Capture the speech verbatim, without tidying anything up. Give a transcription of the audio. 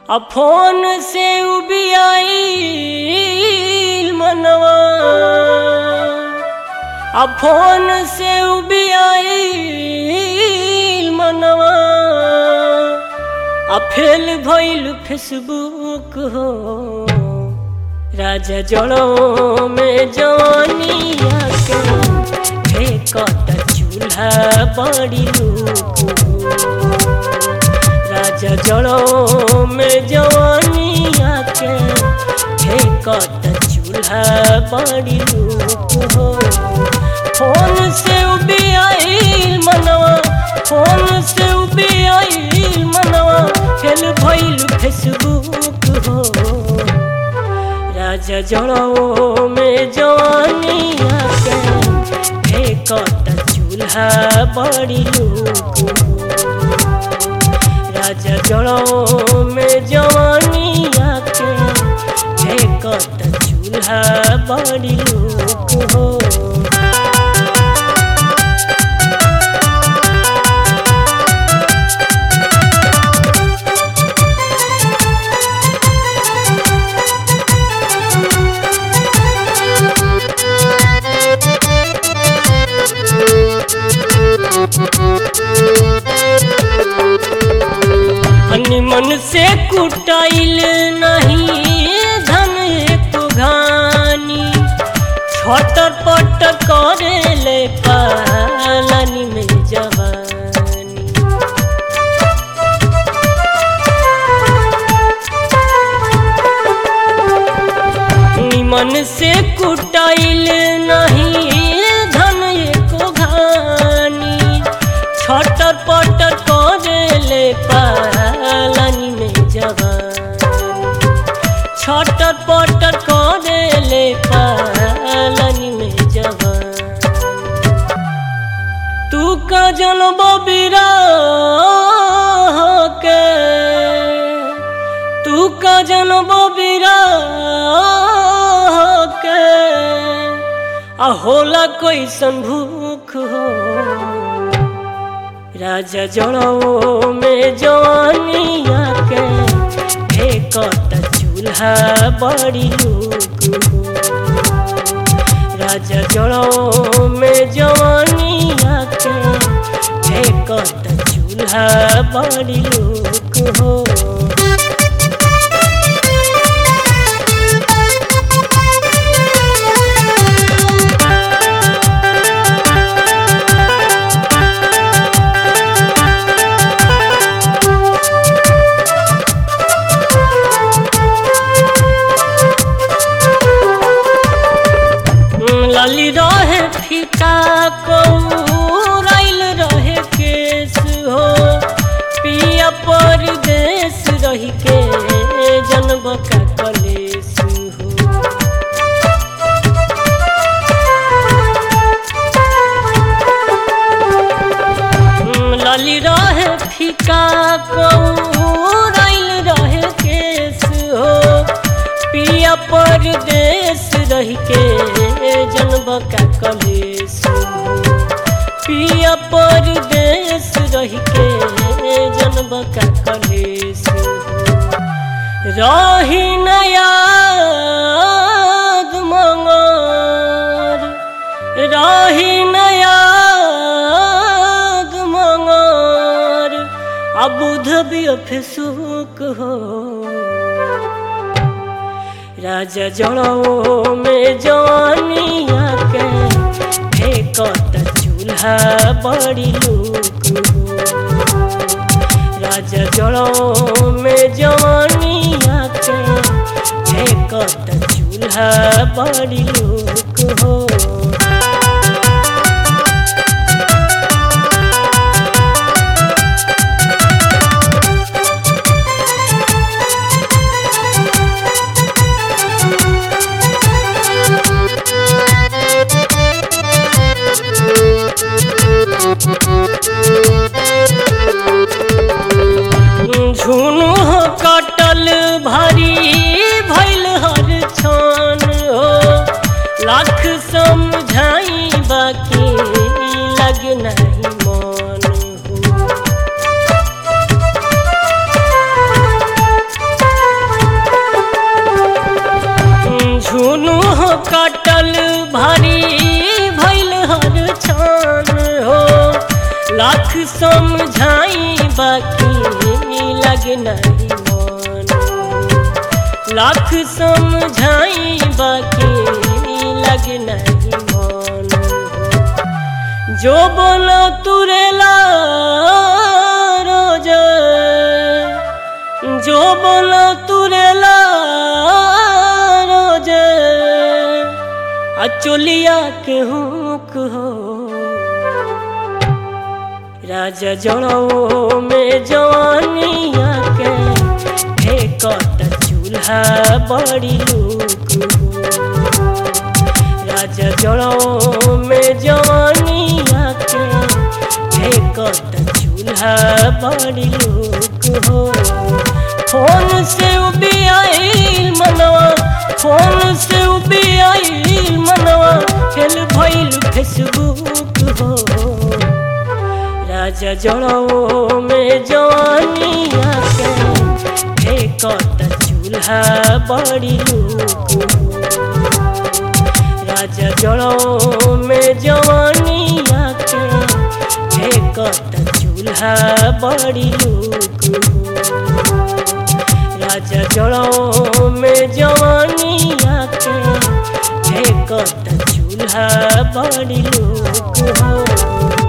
आ फोन से उबियाइल मनवा, आ फोन से उबियाइल मनवा, आ फेल भइल फेसबुक हो। राजा जड़ों में जवानिया के फेंकत चूल्हा बड़ी लूक हो। राजा जड़ों में जवानिया के फेंकत चूल्हा बड़ी लूक हो। फोन से उबियाइल मनवा, फोन से उबियाइल मनवा, फेल भइल फेसबुक हो। राजा जड़ों में जवानिया के फेंकत चूल्हा बड़ी लूक हो। राजा जड़ों में जवानिया के फेंकत चूल्हा बड़ी लूक हो। मन से कुटाइल नहीं धन एक घानी, छटर पटर करे ले पालनी में जवानी। मन से कुटाइल नहीं धन एक घानी, छटर पटर करे ले पालनी में जवानी। छटर पटर करे ले पालनी में जवानी। तू का जनबो बिरह के, तू का जनबो बिरह के, आ होला कैसन भूख हो। राजा जड़ों में जवानिया के फेंकत चूल्हा बड़ी लूक हो। राजा जड़ों में जवानिया के फेंकत चूल्हा बड़ी लूक हो। लाली रहे फीका कौराइल रहे केस हो। पिया परदेस रही के जनब का कलेस हो। लाली रहे फीका कौराइल रहे केस हो। पिया परदेस रही के जनब का कलेस हो। पिया परदेस रही के जनब का कलेस हो। रही नयाद मंगर, रही नयाद मंगर, अब बुध भी फेसबुक हो। राजा जड़ों में जवानिया के फेंकत चूल्हा बड़ी लूक हो। राजा जड़ों में जवानिया के फेंकत चूल्हा बड़ी लूक हो। झुनु हो कटल भारी भइल हर छान हो। लाख समझाई बाकी लगे नहीं मन हो। लाख समझाई बाकी लगे नहीं मन, लाख समझाई बाकी लगे नहीं मन। जो बोलो तुरेला रोज, जो बोलो तुरेला रोज, अचोलिया के हुक हो। राजा जड़ों में जवानिया के फेंकत चूल्हा बड़ी लूक हो। राजा जड़ों में जवानिया के फेंकत चूल्हा बड़ी लूक हो। फोन से उबी आई मनवा, फोन से उबी आई मनवा, फेल भइल फेसबुक हो। राजा जड़ों में जवानिया के फेंकत चूल्हा बड़ी लूक हो। राजा जड़ों में जवानिया के फेंकत चूल्हा बड़ी लूक हो। राजा जड़ों में जवानिया के फेंकत चूल्हा बड़ी लूक हो।